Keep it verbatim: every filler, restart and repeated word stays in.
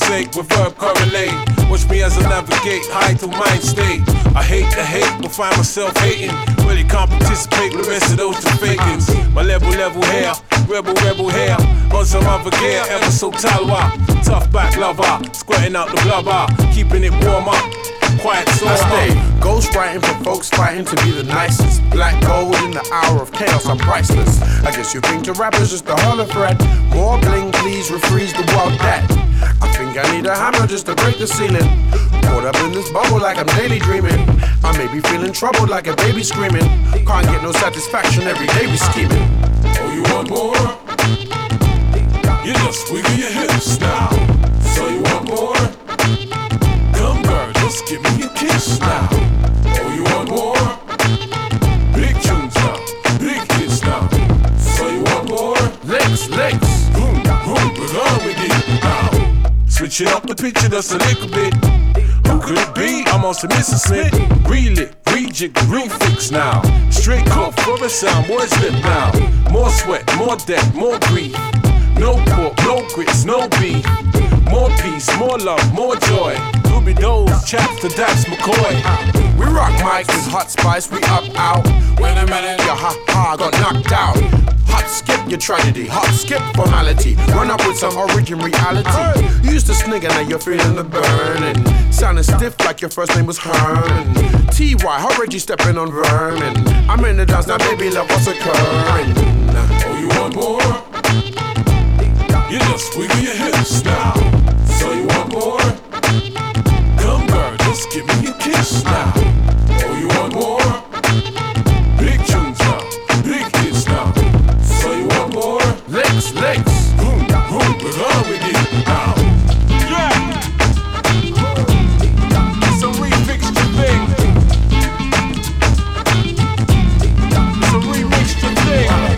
conversate with verb correlate. Watch me as I navigate high to mind state. I hate the hate, but find myself hating. Really can't participate with the rest of those two fakins. My level, level hair, rebel, rebel hair. On some other gear, ever so talwa. Tough back lover, squirting out the blubber. Keeping it warm up, quiet so I stay ghost writing for folks fighting to be the nicest. Black gold in the hour of chaos, I'm priceless. I guess you think the rapper's just a hollow thread. More bling, please refreeze the wild that. I think I need a hammer just to break the ceiling. Caught up in this bubble like I'm daily dreaming. I may be feeling troubled like a baby screaming. Can't get no satisfaction, every day we scheming. Oh, you want more? You just wiggle your hips now. So you want more? Come girl, just give me a kiss now. Oh, you want more? Big tunes now, big hits now. So you want more? Licks, licks. Boom, boom, we're on with it now. Switching up the picture just a little bit. Who could it be? I'm on some Missus Smith. Reel it, rejig, refix now. Straight cut for a sound, boys lip now. More sweat, more debt, more grief. No pork, no grits, no beef. More peace, more love, more joy. Ruby Does, chaps to Dax McCoy. We rock mics with hot spice, we up out. When a manager, ha ha, got knocked out. Hot skip your tragedy, hot skip formality. Run up with some origin reality. You used to snigger, now you're feeling the burning. Sounding stiff like your first name was Herman. T Y, how Reggie stepping on vermin. I'm in the dance now, baby, love what's occurring. Oh, you want more? You just wiggle your hips now. So you want more?